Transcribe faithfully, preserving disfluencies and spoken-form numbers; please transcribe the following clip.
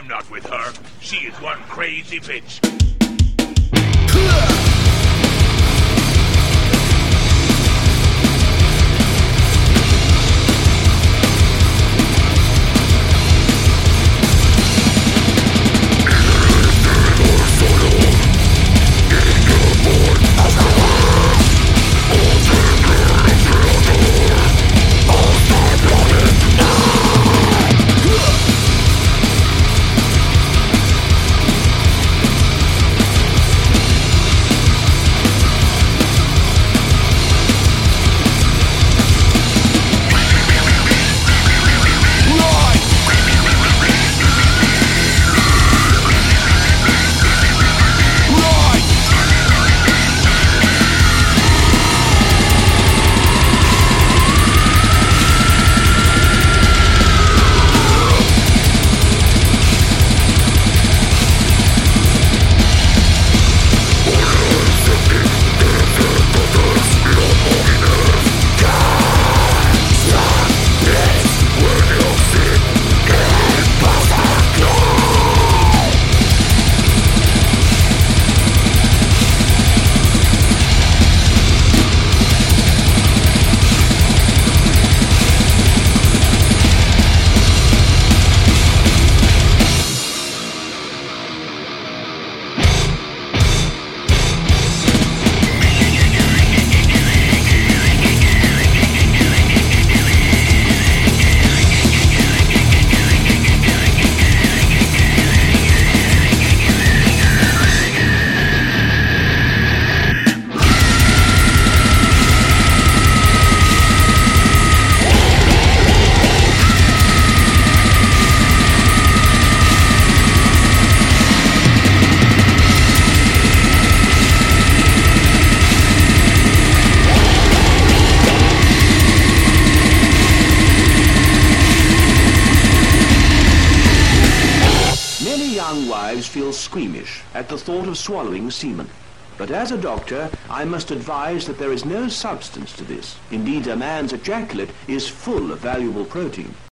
I'm not with her. She is one crazy bitch. Young wives feel squeamish at the thought of swallowing semen. But as a doctor, I must advise that there is no substance to this. Indeed, a man's ejaculate is full of valuable protein.